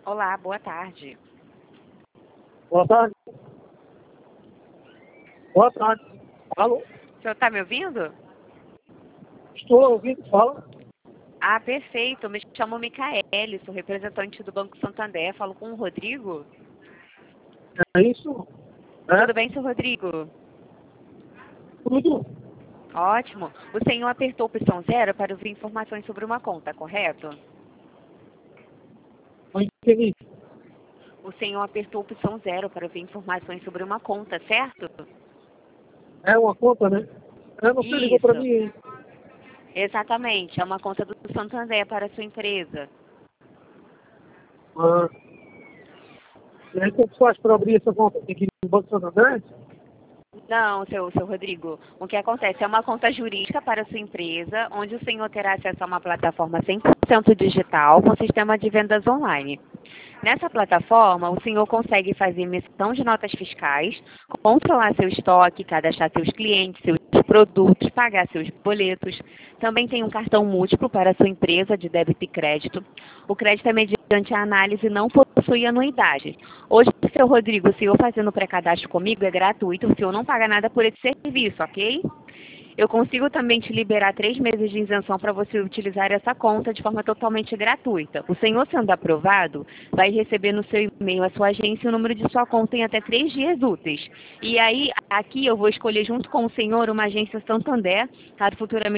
Olá, boa tarde. Boa tarde. Boa tarde. Alô? O senhor está me ouvindo? Estou ouvindo, fala. Ah, perfeito. Me chamo Micaele, sou representante do Banco Santander. Falo com o Rodrigo. É isso? É? Tudo bem, seu Rodrigo? Tudo? Ótimo. O senhor apertou a opção 0 para ouvir informações sobre uma conta, correto? Não entendi. O senhor apertou a opção 0 para ouvir informações sobre uma conta, certo? É uma conta, né? Você ligou para Isso. mim, hein? Exatamente. É uma conta do Santander para a sua empresa. Ah. E aí, como faz para abrir essa conta? Tem que ir no Banco Santander? Não, seu Rodrigo. O que acontece é uma conta jurídica para a sua empresa, onde o senhor terá acesso a uma plataforma 100% digital com sistema de vendas online. Nessa plataforma, o senhor consegue fazer emissão de notas fiscais, controlar seu estoque, cadastrar seus clientes, seus produtos, pagar seus boletos. Também tem um cartão múltiplo para a sua empresa de débito e crédito. O crédito é mediante a análise e não possui anuidade. Hoje, seu Rodrigo, o senhor fazendo o pré-cadastro comigo é gratuito, o senhor não paga nada por esse serviço, ok? Eu consigo também te liberar 3 meses de isenção para você utilizar essa conta de forma totalmente gratuita. O senhor sendo aprovado, vai receber no seu e-mail a sua agência e o número de sua conta em até 3 dias úteis. E aí, aqui eu vou escolher junto com o senhor uma agência Santander, caso futuramente